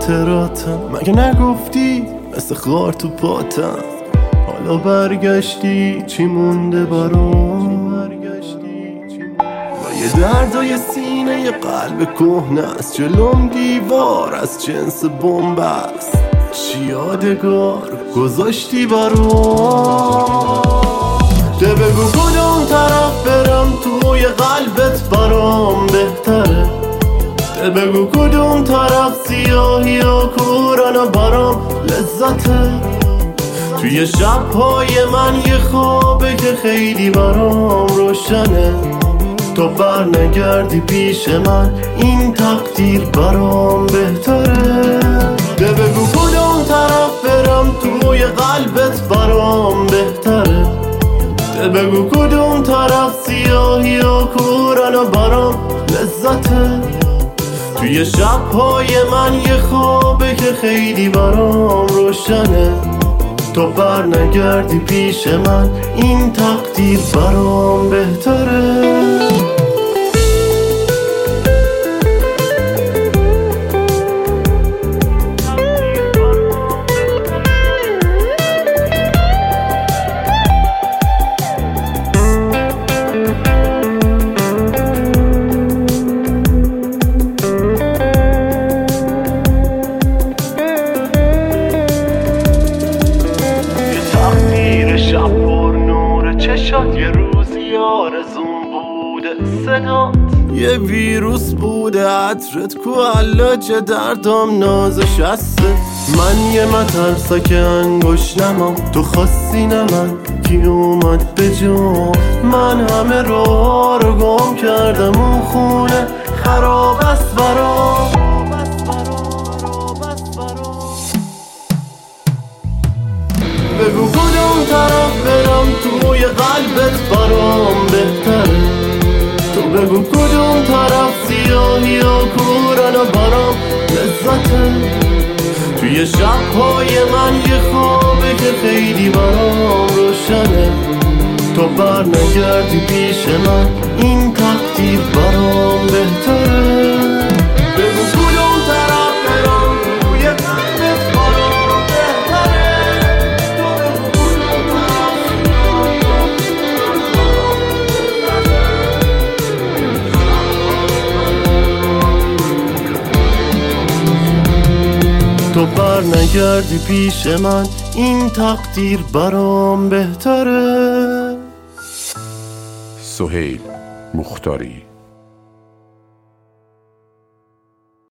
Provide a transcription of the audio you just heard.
خاطراتم. مگه نگفتی مثل خار تو پاتم؟ حالا برگشتی چی مونده برام؟ و یه درد و یه سینه یه قلب کهنه است، جلوم دیوار از جنس بمب است. چی یادگار گذاشتی برام؟ ده بگو کدوم طرف برم توی قلبت برام بهتره. ده بگو کدوم طرف سیاهی و کورانو برام لذته. توی شبهای من یه خوابه که خیلی برام روشنه. تو بر نگردی پیش من این تقدیر برام بهتره. ده بگو کدوم طرف برم توی قلبت برام بهتره. ده بگو کدوم طرف سیاهی و کورانو برام لذته. توی شبهای من یه خوابه که خیلی برام روشنه. تو بر نگردی پیش من این تقدیر برام بهتره. یه روزی آرزون بوده صدات، یه ویروس بوده عطرت کو علاج دردام نازش هسته. من یه مترسک انگوش نمام، تو خواستی نه من کی اومد به جام. من همه رو گم کردم اون خونه خراب است برام. بگو کدوم طرف برم توی قلبت برام بهتره. تو بگو کدوم طرف سیاهی و کورانو برام لذته. توی شبهای من یه خوابه که خیلی برام روشنه. تو بر نگردی پیش من این تقدیر برام بهتره. بگو کدوم طرف برم توی قلبت برام بهتره. تو بر نگردی پیش من این تقدیر برام بهتره. سهیل مختاری